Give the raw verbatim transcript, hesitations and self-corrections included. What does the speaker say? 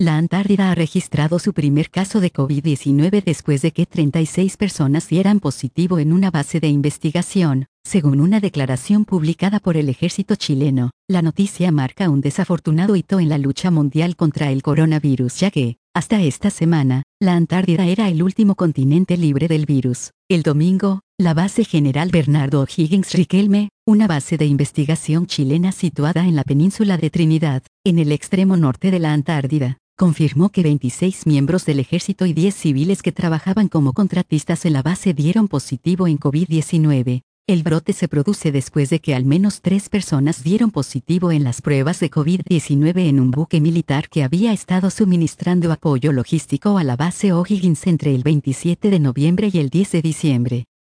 La Antártida ha registrado su primer caso de COVID diecinueve después de que treinta y seis personas dieran positivo en una base de investigación, según una declaración publicada por el ejército chileno. La noticia marca un desafortunado hito en la lucha mundial contra el coronavirus, ya que, hasta esta semana, la Antártida era el último continente libre del virus. El domingo, la base General Bernardo O'Higgins Riquelme, una base de investigación chilena situada en la península de Trinidad, en el extremo norte de la Antártida, confirmó que veintiséis miembros del ejército y diez civiles que trabajaban como contratistas en la base dieron positivo en COVID diecinueve. El brote se produce después de que al menos tres personas dieron positivo en las pruebas de COVID diecinueve en un buque militar que había estado suministrando apoyo logístico a la base O'Higgins entre el veintisiete de noviembre y el diez de diciembre.